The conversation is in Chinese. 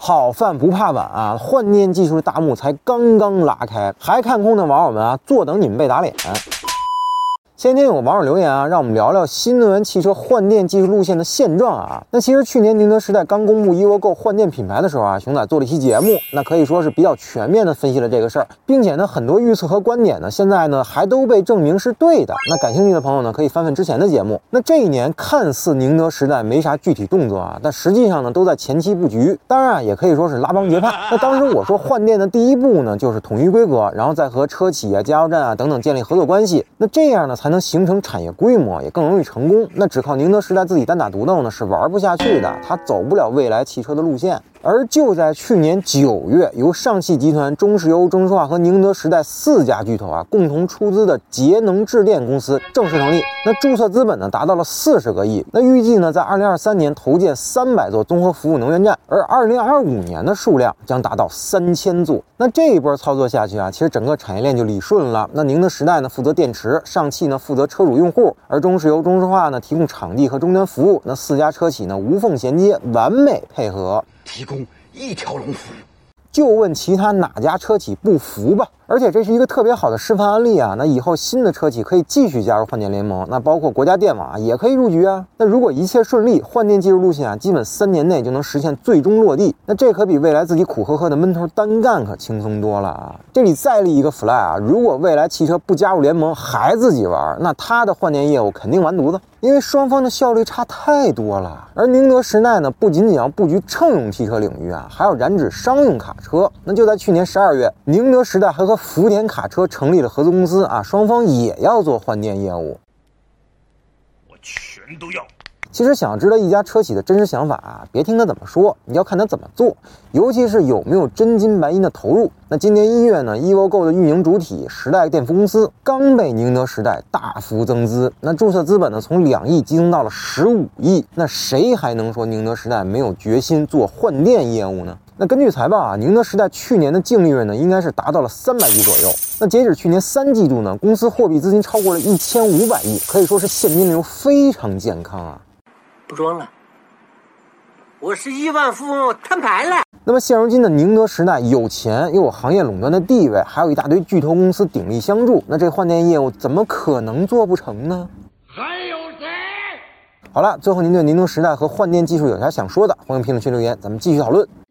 好饭不怕晚啊，换电技术的大幕才刚刚拉开，还看空的网友们啊，坐等你们被打脸。前天有个网友留言啊，让我们聊聊新能源汽车换电技术路线的现状啊。那其实去年宁德时代刚公布 evogo 换电品牌的时候啊，熊仔做了一期节目，那可以说是比较全面的分析了这个事儿，并且呢，很多预测和观点呢，现在呢还都被证明是对的。那感兴趣的朋友呢，可以翻翻之前的节目。那这一年看似宁德时代没啥具体动作啊，但实际上呢，都在前期布局。当然也可以说是拉帮结派。那当时我说换电的第一步呢，就是统一规格，然后再和车企啊、加油站啊等等建立合作关系。那这样呢，才能形成产业规模，也更容易成功。那只靠宁德时代自己单打独斗呢，是玩不下去的，它走不了未来汽车的路线。而就在去年9月，由上汽集团、中石油、中石化和宁德时代4家巨头啊共同出资的节能智电公司正式成立。那注册资本呢达到了40个亿。那预计呢在2023年投建300座综合服务能源站，而2025年的数量将达到3000座。那这一波操作下去啊，其实整个产业链就理顺了。那宁德时代呢负责电池，上汽呢负责车主用户，而中石油、中石化呢提供场地和终端服务。那4家车企呢无缝衔接，完美配合， 提供一条龙服务。 就问其他哪家车企不服吧。而且这是一个特别好的示范案例啊！那以后新的车企可以继续加入换电联盟，那包括国家电网啊也可以入局啊。那如果一切顺利，换电技术路线啊，基本3年内就能实现最终落地。那这可比未来自己苦呵呵的闷头单干可轻松多了啊！这里再立一个 flag 啊，如果未来汽车不加入联盟还自己玩，那他的换电业务肯定完犊子，因为双方的效率差太多了。而宁德时代呢，不仅仅要布局乘用汽车领域啊，还要染指商用卡车。那就在去年12月，宁德时代还和福田卡车成立了合资公司啊，双方也要做换电业务。 我全都要。 其实想知道一家车企的真实想法啊，别听他怎么说，你要看他怎么做，尤其是有没有真金白银的投入。那今年1月呢 ，evogo 的运营主体时代电服公司刚被宁德时代大幅增资，那注册资本呢从2亿激增到了15亿。那谁还能说宁德时代没有决心做换电业务呢？那根据财报啊，宁德时代去年的净利润呢，应该是达到了300亿左右。那截止去年3季度呢，公司货币资金超过了1500亿，可以说是现金流非常健康啊。 不装了，我是亿万富翁，我摊牌了。 那么现如今的宁德时代有钱，又有行业垄断的地位，还有一大堆巨头公司鼎力相助，那这换电业务怎么可能做不成呢？ 还有谁？ 好了，最后您对宁德时代和换电技术有啥想说的，欢迎评论区留言，咱们继续讨论。